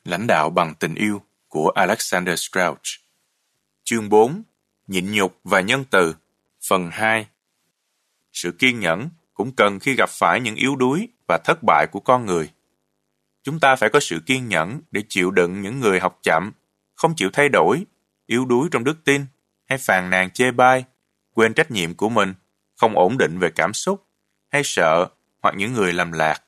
Lãnh đạo bằng tình yêu của Alexander Strauch. Chương 4. Nhịn nhục và nhân từ. Phần 2. Sự kiên nhẫn cũng cần khi gặp phải những yếu đuối và thất bại của con người. Chúng ta phải có sự kiên nhẫn để chịu đựng những người học chậm, không chịu thay đổi, yếu đuối trong đức tin, hay phàn nàn chê bai, quên trách nhiệm của mình, không ổn định về cảm xúc, hay sợ, hoặc những người lầm lạc.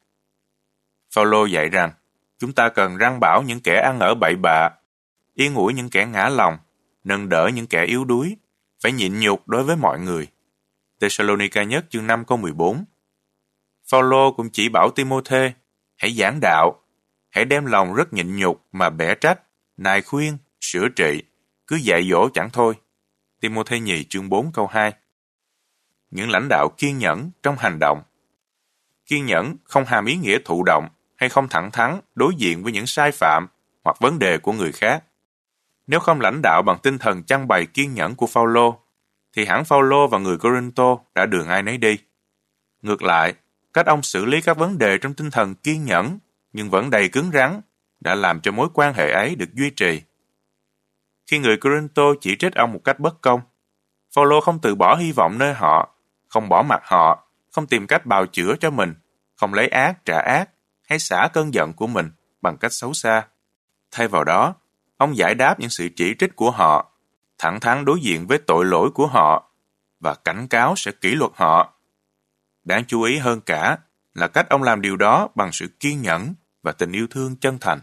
Phaolô dạy rằng, chúng ta cần răn bảo những kẻ ăn ở bậy bạ, yên ủi những kẻ ngã lòng, nâng đỡ những kẻ yếu đuối, phải nhịn nhục đối với mọi người. Thessalonica nhất chương 5 câu 14. Phaolô cũng chỉ bảo Timôthê, hãy giảng đạo, hãy đem lòng rất nhịn nhục mà bẻ trách, nài khuyên, sửa trị, cứ dạy dỗ chẳng thôi. Timôthê nhì chương 4 câu 2. Những lãnh đạo kiên nhẫn trong hành động. Kiên nhẫn không hàm ý nghĩa thụ động hay không thẳng thắn đối diện với những sai phạm hoặc vấn đề của người khác. Nếu không lãnh đạo bằng tinh thần chăn bày kiên nhẫn của Phaolô, thì hẳn Phaolô và người Cô-rinh-tô đã đường ai nấy đi. Ngược lại, cách ông xử lý các vấn đề trong tinh thần kiên nhẫn nhưng vẫn đầy cứng rắn đã làm cho mối quan hệ ấy được duy trì. Khi người Cô-rinh-tô chỉ trích ông một cách bất công, Phaolô không từ bỏ hy vọng nơi họ, không bỏ mặc họ, không tìm cách bào chữa cho mình, không lấy ác trả ác hay xả cơn giận của mình bằng cách xấu xa. Thay vào đó, ông giải đáp những sự chỉ trích của họ, thẳng thắn đối diện với tội lỗi của họ và cảnh cáo sẽ kỷ luật họ. Đáng chú ý hơn cả là cách ông làm điều đó bằng sự kiên nhẫn và tình yêu thương chân thành.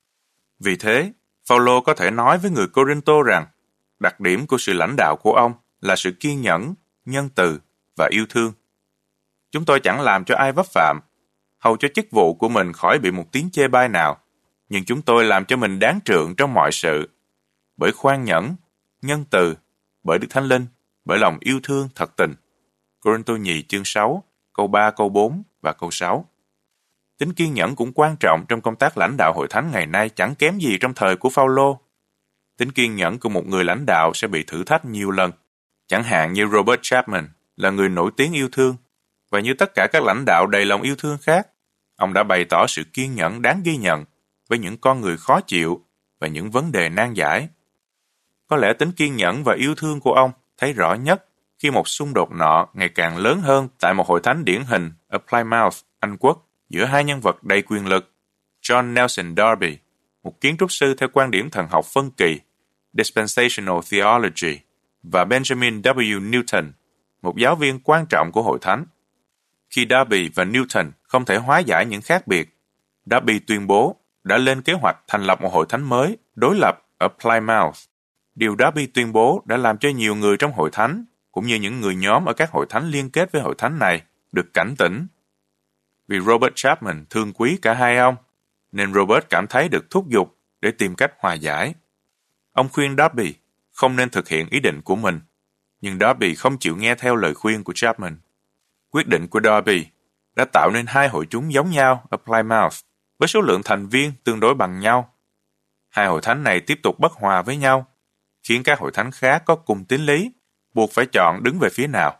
Vì thế, Phaolô có thể nói với người Cô-rinh-tô rằng đặc điểm của sự lãnh đạo của ông là sự kiên nhẫn, nhân từ và yêu thương. Chúng tôi chẳng làm cho ai vấp phạm, hầu cho chức vụ của mình khỏi bị một tiếng chê bai nào, nhưng chúng tôi làm cho mình đáng trượng trong mọi sự, bởi khoan nhẫn, nhân từ, bởi Đức Thánh Linh, bởi lòng yêu thương thật tình. Cô-rinh-tô nhì chương 6, câu 3, câu 4 và câu 6. Tính kiên nhẫn cũng quan trọng trong công tác lãnh đạo hội thánh ngày nay chẳng kém gì trong thời của Phaolô. Tính kiên nhẫn của một người lãnh đạo sẽ bị thử thách nhiều lần, chẳng hạn như Robert Chapman là người nổi tiếng yêu thương, và như tất cả các lãnh đạo đầy lòng yêu thương khác, ông đã bày tỏ sự kiên nhẫn đáng ghi nhận với những con người khó chịu và những vấn đề nan giải. Có lẽ tính kiên nhẫn và yêu thương của ông thấy rõ nhất khi một xung đột nọ ngày càng lớn hơn tại một hội thánh điển hình ở Plymouth, Anh Quốc, giữa hai nhân vật đầy quyền lực, John Nelson Darby, một kiến trúc sư theo quan điểm thần học phân kỳ, Dispensational Theology, và Benjamin W. Newton, một giáo viên quan trọng của hội thánh. Khi Darby và Newton không thể hóa giải những khác biệt, Darby tuyên bố đã lên kế hoạch thành lập một hội thánh mới đối lập ở Plymouth. Điều Darby tuyên bố đã làm cho nhiều người trong hội thánh, cũng như những người nhóm ở các hội thánh liên kết với hội thánh này, được cảnh tỉnh. Vì Robert Chapman thương quý cả hai ông, nên Robert cảm thấy được thúc giục để tìm cách hòa giải. Ông khuyên Darby không nên thực hiện ý định của mình, nhưng Darby không chịu nghe theo lời khuyên của Chapman. Quyết định của Darby đã tạo nên hai hội chúng giống nhau ở Plymouth, với số lượng thành viên tương đối bằng nhau. Hai hội thánh này tiếp tục bất hòa với nhau, khiến các hội thánh khác có cùng tín lý buộc phải chọn đứng về phía nào.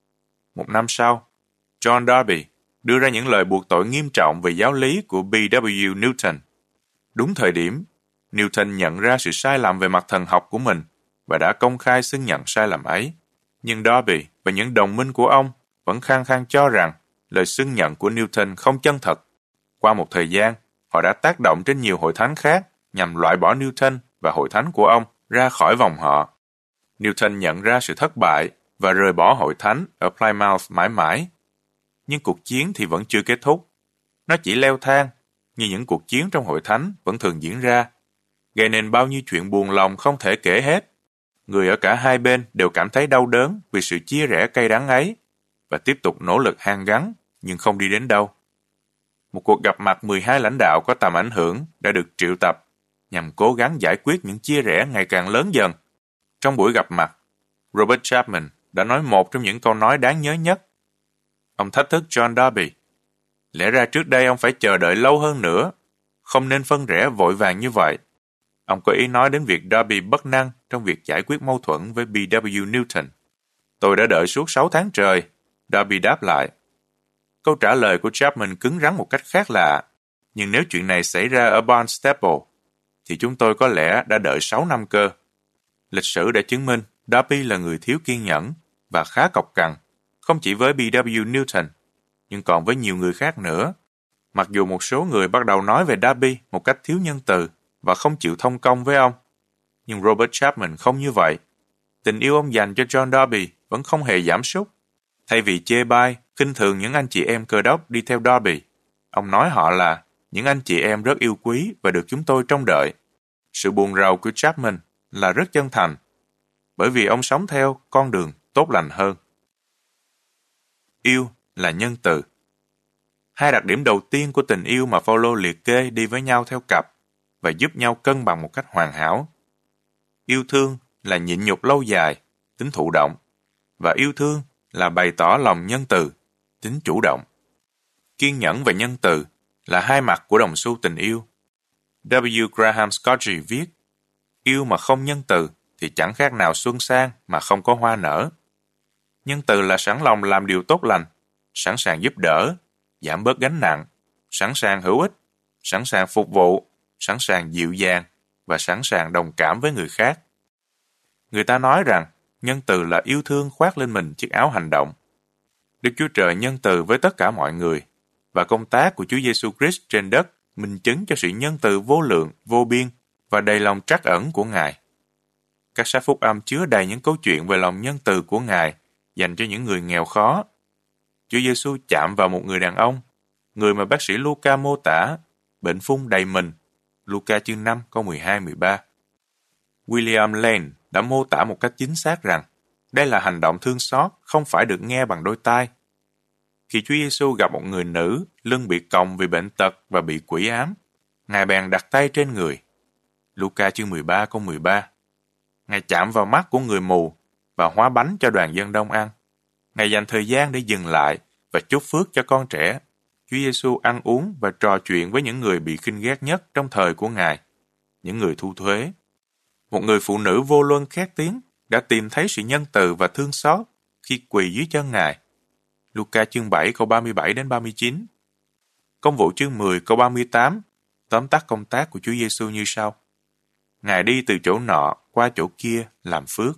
Một năm sau, John Darby đưa ra những lời buộc tội nghiêm trọng về giáo lý của B.W. Newton. Đúng thời điểm, Newton nhận ra sự sai lầm về mặt thần học của mình và đã công khai xưng nhận sai lầm ấy. Nhưng Darby và những đồng minh của ông vẫn khăng khăng cho rằng lời xưng nhận của Newton không chân thật. Qua một thời gian, họ đã tác động trên nhiều hội thánh khác nhằm loại bỏ Newton và hội thánh của ông ra khỏi vòng họ. Newton nhận ra sự thất bại và rời bỏ hội thánh ở Plymouth mãi mãi. Nhưng cuộc chiến thì vẫn chưa kết thúc. Nó chỉ leo thang, như những cuộc chiến trong hội thánh vẫn thường diễn ra, gây nên bao nhiêu chuyện buồn lòng không thể kể hết. Người ở cả hai bên đều cảm thấy đau đớn vì sự chia rẽ cay đắng ấy, và tiếp tục nỗ lực hàn gắn nhưng không đi đến đâu. Một cuộc gặp mặt 12 lãnh đạo có tầm ảnh hưởng đã được triệu tập nhằm cố gắng giải quyết những chia rẽ ngày càng lớn dần. Trong buổi gặp mặt, Robert Chapman đã nói một trong những câu nói đáng nhớ nhất. Ông thách thức John Darby. Lẽ ra trước đây ông phải chờ đợi lâu hơn nữa, không nên phân rẽ vội vàng như vậy. Ông có ý nói đến việc Darby bất năng trong việc giải quyết mâu thuẫn với B.W. Newton. Tôi đã đợi suốt 6 tháng trời, Darby đáp lại. Câu trả lời của Chapman cứng rắn một cách khác lạ, nhưng nếu chuyện này xảy ra ở Barnstaple, thì chúng tôi có lẽ đã đợi 6 năm cơ. Lịch sử đã chứng minh Darby là người thiếu kiên nhẫn và khá cọc cằn, không chỉ với B.W. Newton, nhưng còn với nhiều người khác nữa. Mặc dù một số người bắt đầu nói về Darby một cách thiếu nhân từ và không chịu thông công với ông, nhưng Robert Chapman không như vậy. Tình yêu ông dành cho John Darby vẫn không hề giảm sút. Thay vì chê bai, khinh thường những anh chị em Cơ đốc đi theo Darby, ông nói họ là những anh chị em rất yêu quý và được chúng tôi trông đợi. Sự buồn rầu của Chapman là rất chân thành, bởi vì ông sống theo con đường tốt lành hơn. Yêu là nhân từ. Hai đặc điểm đầu tiên của tình yêu mà Phaolô liệt kê đi với nhau theo cặp và giúp nhau cân bằng một cách hoàn hảo. Yêu thương là nhịn nhục lâu dài, tính thụ động, và yêu thương là bày tỏ lòng nhân từ, tính chủ động. Kiên nhẫn và nhân từ là hai mặt của đồng xu tình yêu. W. Graham Scotchy viết, yêu mà không nhân từ thì chẳng khác nào xuân sang mà không có hoa nở. Nhân từ là sẵn lòng làm điều tốt lành, sẵn sàng giúp đỡ, giảm bớt gánh nặng, sẵn sàng hữu ích, sẵn sàng phục vụ, sẵn sàng dịu dàng và sẵn sàng đồng cảm với người khác. Người ta nói rằng nhân từ là yêu thương khoác lên mình chiếc áo hành động. Đức Chúa Trời nhân từ với tất cả mọi người, và công tác của Chúa Giêsu Christ trên đất minh chứng cho sự nhân từ vô lượng, vô biên và đầy lòng trắc ẩn của Ngài. Các sách phúc âm chứa đầy những câu chuyện về lòng nhân từ của Ngài dành cho những người nghèo khó. Chúa Giêsu chạm vào một người đàn ông, người mà bác sĩ Luca mô tả, bệnh phung đầy mình, Luca chương 5 câu 12-13. William Lane đã mô tả một cách chính xác rằng đây là hành động thương xót không phải được nghe bằng đôi tai. Khi Chúa Giêsu gặp một người nữ lưng bị còng vì bệnh tật và bị quỷ ám, Ngài bèn đặt tay trên người. Luca chương 13 câu 13. Ngài chạm vào mắt của người mù và hóa bánh cho đoàn dân đông ăn. Ngài dành thời gian để dừng lại và chúc phước cho con trẻ. Chúa Giêsu ăn uống và trò chuyện với những người bị khinh ghét nhất trong thời của Ngài, những người thu thuế. Một người phụ nữ vô luân khét tiếng đã tìm thấy sự nhân từ và thương xót khi quỳ dưới chân Ngài. Luca chương 7 câu 37-39. Công vụ chương 10 câu 38 tóm tắt công tác của Chúa Giêsu như sau. Ngài đi từ chỗ nọ qua chỗ kia làm phước.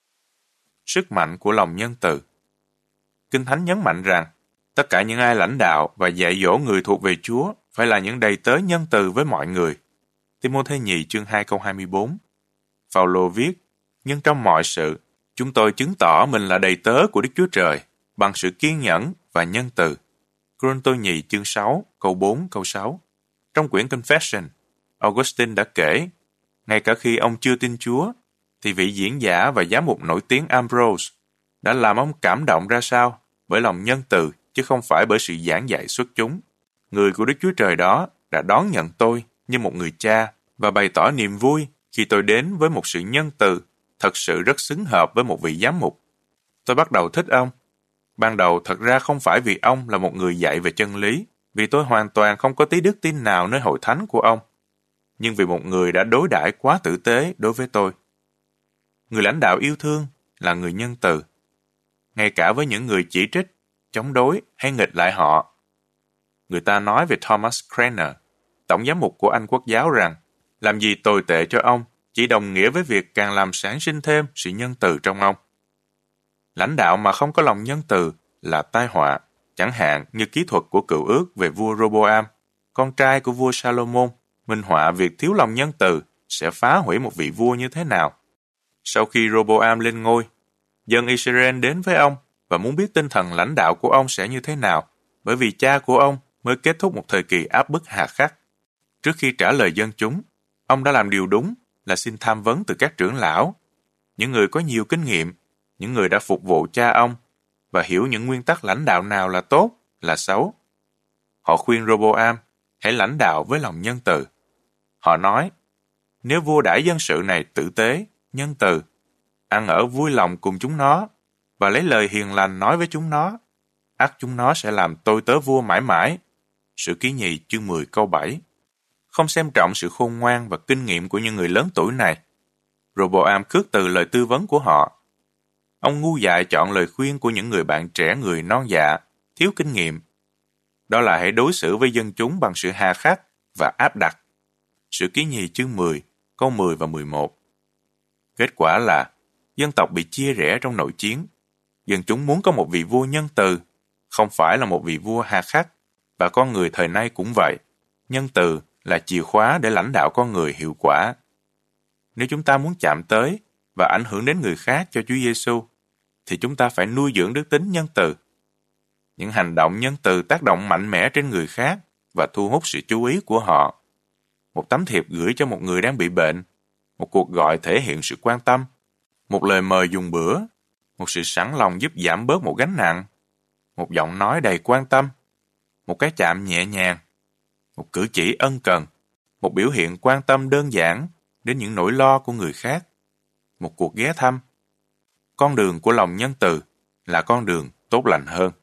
Sức mạnh của lòng nhân từ. Kinh Thánh nhấn mạnh rằng tất cả những ai lãnh đạo và dạy dỗ người thuộc về Chúa phải là những đầy tớ nhân từ với mọi người. Ti-mô-thê nhì chương 2 câu 24. Phaolô viết, nhưng trong mọi sự, chúng tôi chứng tỏ mình là đầy tớ của Đức Chúa Trời bằng sự kiên nhẫn và nhân từ. Cô-rinh-tô nhì chương 6 câu 4 câu 6. Trong quyển Confession, Augustine đã kể, ngay cả khi ông chưa tin Chúa, thì vị diễn giả và giám mục nổi tiếng Ambrose đã làm ông cảm động ra sao bởi lòng nhân từ chứ không phải bởi sự giảng dạy xuất chúng. Người của Đức Chúa Trời đó đã đón nhận tôi như một người cha và bày tỏ niềm vui khi tôi đến với một sự nhân từ thật sự rất xứng hợp với một vị giám mục. Tôi bắt đầu thích ông. Ban đầu thật ra không phải vì ông là một người dạy về chân lý, vì tôi hoàn toàn không có tí đức tin nào nơi hội thánh của ông, nhưng vì một người đã đối đãi quá tử tế đối với tôi. Người lãnh đạo yêu thương là người nhân từ, ngay cả với những người chỉ trích, chống đối hay nghịch lại họ. Người ta nói về Thomas Cranmer, tổng giám mục của Anh Quốc giáo rằng, làm gì tồi tệ cho ông chỉ đồng nghĩa với việc càng làm sản sinh thêm sự nhân từ trong ông. Lãnh đạo mà không có lòng nhân từ là tai họa, chẳng hạn như kỹ thuật của Cựu Ước về vua Roboam, con trai của vua Salomon, minh họa việc thiếu lòng nhân từ sẽ phá hủy một vị vua như thế nào. Sau khi Roboam lên ngôi, dân Israel đến với ông và muốn biết tinh thần lãnh đạo của ông sẽ như thế nào, bởi vì cha của ông mới kết thúc một thời kỳ áp bức hà khắc. Trước khi trả lời dân chúng, ông đã làm điều đúng là xin tham vấn từ các trưởng lão, những người có nhiều kinh nghiệm, những người đã phục vụ cha ông và hiểu những nguyên tắc lãnh đạo nào là tốt, là xấu. Họ khuyên Roboam hãy lãnh đạo với lòng nhân từ. Họ nói, nếu vua đãi dân sự này tử tế, nhân từ, ăn ở vui lòng cùng chúng nó và lấy lời hiền lành nói với chúng nó, ắt chúng nó sẽ làm tôi tớ vua mãi mãi. Sử Ký Nhì chương 10 câu 7. Không xem trọng sự khôn ngoan và kinh nghiệm của những người lớn tuổi này, Roboam khước từ lời tư vấn của họ. Ông ngu dại chọn lời khuyên của những người bạn trẻ người non dạ, thiếu kinh nghiệm. Đó là hãy đối xử với dân chúng bằng sự hà khắc và áp đặt. Sử Ký Nhì chương 10, câu 10 và 11. Kết quả là dân tộc bị chia rẽ trong nội chiến. Dân chúng muốn có một vị vua nhân từ, không phải là một vị vua hà khắc, và con người thời nay cũng vậy. Nhân từ là chìa khóa để lãnh đạo con người hiệu quả. Nếu chúng ta muốn chạm tới và ảnh hưởng đến người khác cho Chúa Giêsu, thì chúng ta phải nuôi dưỡng đức tính nhân từ. Những hành động nhân từ tác động mạnh mẽ trên người khác và thu hút sự chú ý của họ. Một tấm thiệp gửi cho một người đang bị bệnh, một cuộc gọi thể hiện sự quan tâm, một lời mời dùng bữa, một sự sẵn lòng giúp giảm bớt một gánh nặng, một giọng nói đầy quan tâm, một cái chạm nhẹ nhàng, một cử chỉ ân cần, một biểu hiện quan tâm đơn giản đến những nỗi lo của người khác, một cuộc ghé thăm. Con đường của lòng nhân từ là con đường tốt lành hơn.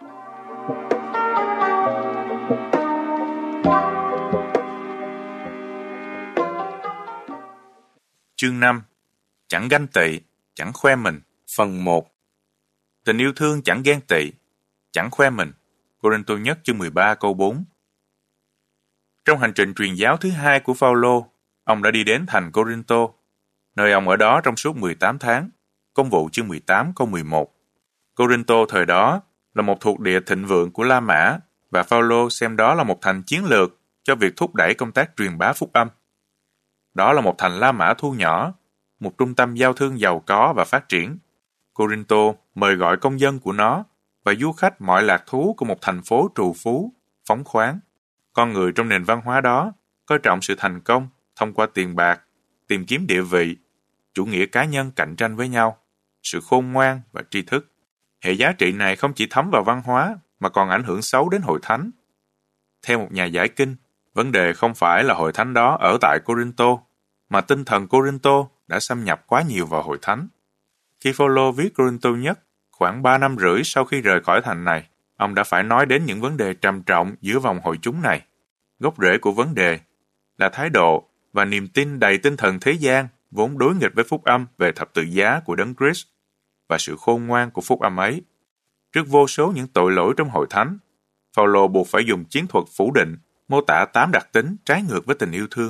Chương 5. Chẳng ganh tị, chẳng khoe mình. Phần 1. Tình yêu thương chẳng ghen tị, chẳng khoe mình. Cô-rinh-tô nhất chương 13 câu 4. Trong hành trình truyền giáo thứ hai của Phao-lô, ông đã đi đến thành Cô-rinh-tô, nơi ông ở đó trong suốt 18 tháng. Công vụ chương 18 câu 11. Cô-rinh-tô thời đó là một thuộc địa thịnh vượng của La Mã, và Phao-lô xem đó là một thành chiến lược cho việc thúc đẩy công tác truyền bá phúc âm. Đó là một thành La Mã thu nhỏ, một trung tâm giao thương giàu có và phát triển. Cô-rinh-tô mời gọi công dân của nó và du khách mọi lạc thú của một thành phố trù phú, phóng khoáng. Con người trong nền văn hóa đó coi trọng sự thành công thông qua tiền bạc, tìm kiếm địa vị, chủ nghĩa cá nhân cạnh tranh với nhau, sự khôn ngoan và tri thức. Hệ giá trị này không chỉ thấm vào văn hóa mà còn ảnh hưởng xấu đến hội thánh. Theo một nhà giải kinh, vấn đề không phải là hội thánh đó ở tại Cô-rinh-tô, mà tinh thần Cô-rinh-tô đã xâm nhập quá nhiều vào hội thánh. Khi Phao-lô viết Cô-rinh-tô nhất, khoảng 3 năm rưỡi sau khi rời khỏi thành này, ông đã phải nói đến những vấn đề trầm trọng giữa vòng hội chúng này. Gốc rễ của vấn đề là thái độ và niềm tin đầy tinh thần thế gian vốn đối nghịch với phúc âm về thập tự giá của Đấng Christ và sự khôn ngoan của phúc âm ấy. Trước vô số những tội lỗi trong hội thánh, Phao-lô buộc phải dùng chiến thuật phủ định, mô tả 8 đặc tính trái ngược với tình yêu thương.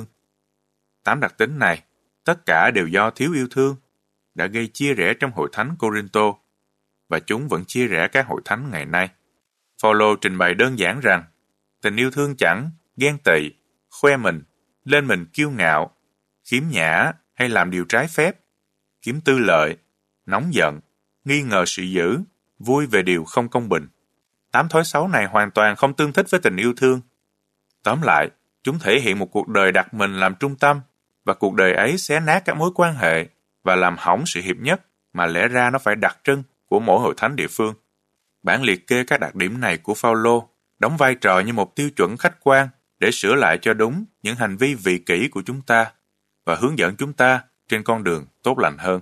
8 đặc tính này, tất cả đều do thiếu yêu thương, đã gây chia rẽ trong hội thánh Cô-rinh-tô, và chúng vẫn chia rẽ các hội thánh ngày nay. Phao-lô trình bày đơn giản rằng, tình yêu thương chẳng ghen tị, khoe mình, lên mình kiêu ngạo, khiếm nhã hay làm điều trái phép, kiếm tư lợi, nóng giận, nghi ngờ sự dữ, vui về điều không công bình. 8 thói xấu này hoàn toàn không tương thích với tình yêu thương. Tóm lại, chúng thể hiện một cuộc đời đặt mình làm trung tâm, và cuộc đời ấy xé nát các mối quan hệ và làm hỏng sự hiệp nhất mà lẽ ra nó phải đặc trưng của mỗi hội thánh địa phương. Bản liệt kê các đặc điểm này của Phao-lô đóng vai trò như một tiêu chuẩn khách quan để sửa lại cho đúng những hành vi vị kỷ của chúng ta và hướng dẫn chúng ta trên con đường tốt lành hơn.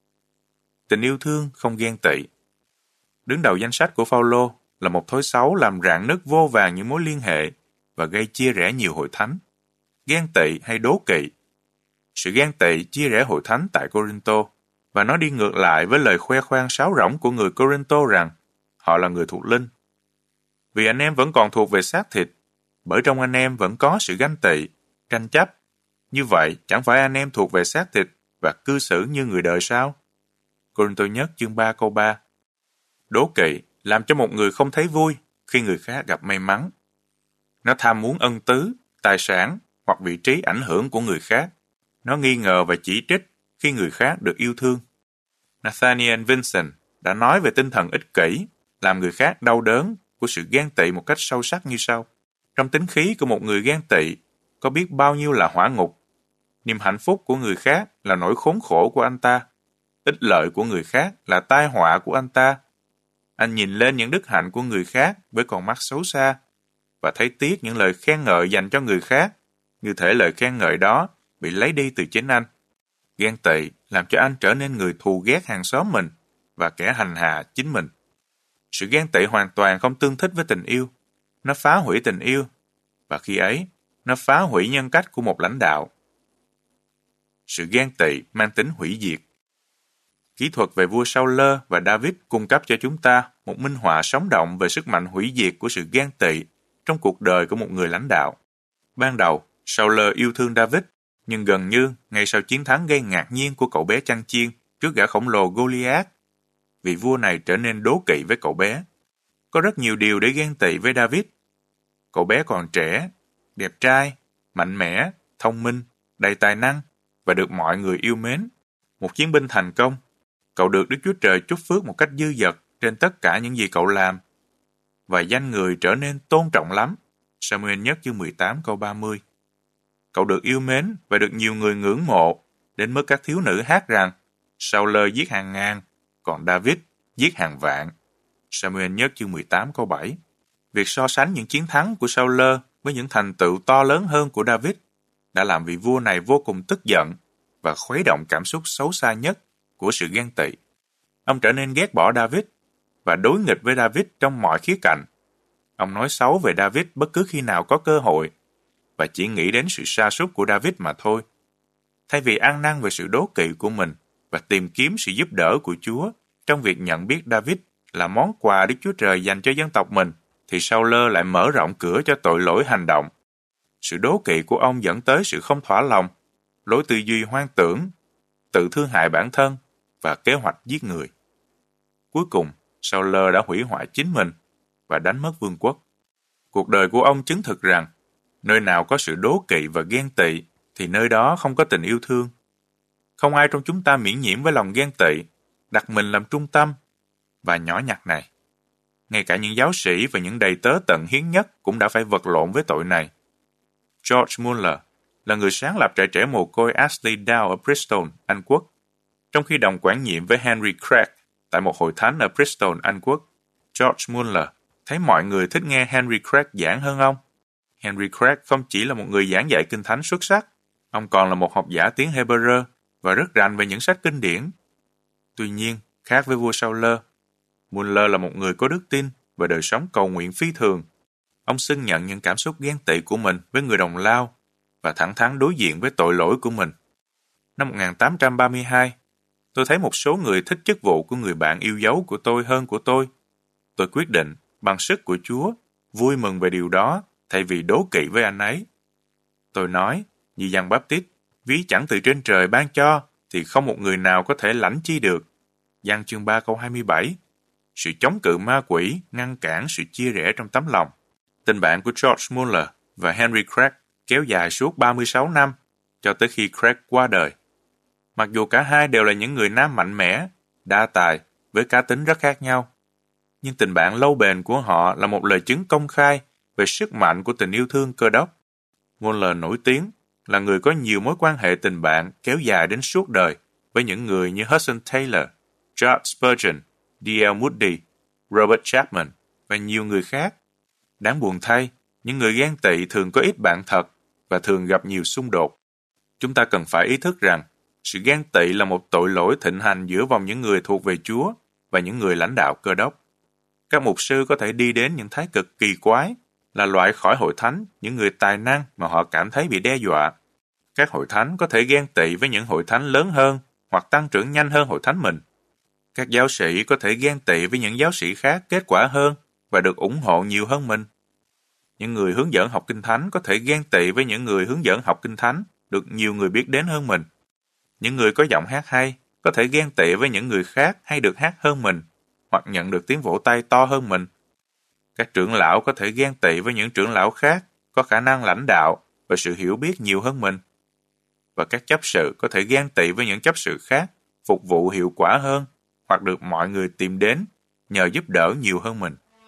Tình yêu thương không ghen tị. Đứng đầu danh sách của Phao-lô là một thói xấu làm rạn nứt vô vàn những mối liên hệ và gây chia rẽ nhiều hội thánh. Ghen tị hay đố kỵ. Sự ghen tị chia rẽ hội thánh tại Cô-rinh-tô, và nó đi ngược lại với lời khoe khoang sáo rỗng của người Cô-rinh-tô rằng họ là người thuộc linh. Vì anh em vẫn còn thuộc về xác thịt, bởi trong anh em vẫn có sự ganh tị, tranh chấp. Như vậy, chẳng phải anh em thuộc về xác thịt và cư xử như người đời sao? Cô-rinh-tô nhất chương 3 câu 3. Đố kỵ làm cho một người không thấy vui khi người khác gặp may mắn. Nó tham muốn ân tứ, tài sản hoặc vị trí ảnh hưởng của người khác. Nó nghi ngờ và chỉ trích khi người khác được yêu thương. Nathaniel Vincent đã nói về tinh thần ích kỷ, làm người khác đau đớn của sự ghen tị một cách sâu sắc như sau. Trong tính khí của một người ghen tị, có biết bao nhiêu là hỏa ngục. Niềm hạnh phúc của người khác là nỗi khốn khổ của anh ta. Ích lợi của người khác là tai họa của anh ta. Anh nhìn lên những đức hạnh của người khác với con mắt xấu xa, và thấy tiếc những lời khen ngợi dành cho người khác, như thể lời khen ngợi đó bị lấy đi từ chính anh. Ghen tị làm cho anh trở nên người thù ghét hàng xóm mình và kẻ hành hạ chính mình. Sự ghen tị hoàn toàn không tương thích với tình yêu. Nó phá hủy tình yêu, và khi ấy, nó phá hủy nhân cách của một lãnh đạo. Sự ghen tị mang tính hủy diệt. Kỹ thuật về vua Saul và David cung cấp cho chúng ta một minh họa sống động về sức mạnh hủy diệt của sự ghen tị trong cuộc đời của một người lãnh đạo. Ban đầu, Saul yêu thương David, nhưng gần như ngay sau chiến thắng gây ngạc nhiên của cậu bé chăn chiên trước gã khổng lồ Goliath, vị vua này trở nên đố kỵ với cậu bé. Có rất nhiều điều để ghen tị với David. Cậu bé còn trẻ, đẹp trai, mạnh mẽ, thông minh, đầy tài năng và được mọi người yêu mến. Một chiến binh thành công, cậu được Đức Chúa Trời chúc phước một cách dư dật trên tất cả những gì cậu làm. Và danh người trở nên tôn trọng lắm. Sa-muel nhất chương 18 câu 30. Cậu được yêu mến và được nhiều người ngưỡng mộ, đến mức các thiếu nữ hát rằng Saul giết hàng ngàn, còn David giết hàng vạn. Sa-muel nhất chương 18 câu 7. Việc so sánh những chiến thắng của Saul với những thành tựu to lớn hơn của David đã làm vị vua này vô cùng tức giận và khuấy động cảm xúc xấu xa nhất của sự ghen tị. Ông trở nên ghét bỏ David và đối nghịch với David trong mọi khía cạnh. Ông nói xấu về David bất cứ khi nào có cơ hội và chỉ nghĩ đến sự sa sút của David mà thôi. Thay vì ăn năn về sự đố kỵ của mình và tìm kiếm sự giúp đỡ của Chúa trong việc nhận biết David là món quà Đức Chúa Trời dành cho dân tộc mình, thì Saul lại mở rộng cửa cho tội lỗi hành động. Sự đố kỵ của ông dẫn tới sự không thỏa lòng, lối tư duy hoang tưởng, tự thương hại bản thân và kế hoạch giết người. Cuối cùng, Saul đã hủy hoại chính mình và đánh mất vương quốc. Cuộc đời của ông chứng thực rằng nơi nào có sự đố kỵ và ghen tị thì nơi đó không có tình yêu thương. Không ai trong chúng ta miễn nhiễm với lòng ghen tị, đặt mình làm trung tâm và nhỏ nhặt này. Ngay cả những giáo sĩ và những đầy tớ tận hiến nhất cũng đã phải vật lộn với tội này. George Muller là người sáng lập trại trẻ mồ côi Ashley Down ở Bristol, Anh Quốc, trong khi đồng quản nhiệm với Henry Craig tại một hội thánh ở Bristol, Anh Quốc. George Muller thấy mọi người thích nghe Henry Craig giảng hơn ông. Henry Craig không chỉ là một người giảng dạy kinh thánh xuất sắc, ông còn là một học giả tiếng Hebrew và rất rành về những sách kinh điển. Tuy nhiên, khác với vua Saul, Muller là một người có đức tin và đời sống cầu nguyện phi thường. Ông xưng nhận những cảm xúc ghen tị của mình với người đồng lao và thẳng thắn đối diện với tội lỗi của mình. Năm 1832, tôi thấy một số người thích chức vụ của người bạn yêu dấu của tôi hơn của tôi. Tôi quyết định, bằng sức của Chúa, vui mừng về điều đó thay vì đố kỵ với anh ấy. Tôi nói, như Giăng Báp-tít, ví chẳng từ trên trời ban cho, thì không một người nào có thể lãnh chi được. Giăng chương 3 câu 27. Sự chống cự ma quỷ ngăn cản sự chia rẽ trong tấm lòng. Tình bạn của George Muller và Henry Craig kéo dài suốt 36 năm, cho tới khi Craig qua đời. Mặc dù cả hai đều là những người nam mạnh mẽ, đa tài, với cá tính rất khác nhau, nhưng tình bạn lâu bền của họ là một lời chứng công khai về sức mạnh của tình yêu thương Cơ Đốc. Muller nổi tiếng là người có nhiều mối quan hệ tình bạn kéo dài đến suốt đời với những người như Hudson Taylor, George Spurgeon, D.L. Moody, Robert Chapman và nhiều người khác. Đáng buồn thay, những người ghen tị thường có ít bạn thật và thường gặp nhiều xung đột. Chúng ta cần phải ý thức rằng sự ghen tị là một tội lỗi thịnh hành giữa vòng những người thuộc về Chúa và những người lãnh đạo Cơ Đốc. Các mục sư có thể đi đến những thái cực kỳ quái là loại khỏi hội thánh những người tài năng mà họ cảm thấy bị đe dọa. Các hội thánh có thể ghen tị với những hội thánh lớn hơn hoặc tăng trưởng nhanh hơn hội thánh mình. Các giáo sĩ có thể ghen tị với những giáo sĩ khác kết quả hơn và được ủng hộ nhiều hơn mình. Những người hướng dẫn học kinh thánh có thể ghen tị với những người hướng dẫn học kinh thánh được nhiều người biết đến hơn mình. Những người có giọng hát hay có thể ghen tị với những người khác hay được hát hơn mình hoặc nhận được tiếng vỗ tay to hơn mình. Các trưởng lão có thể ghen tị với những trưởng lão khác có khả năng lãnh đạo và sự hiểu biết nhiều hơn mình. Và các chấp sự có thể ghen tị với những chấp sự khác phục vụ hiệu quả hơn hoặc được mọi người tìm đến nhờ giúp đỡ nhiều hơn mình.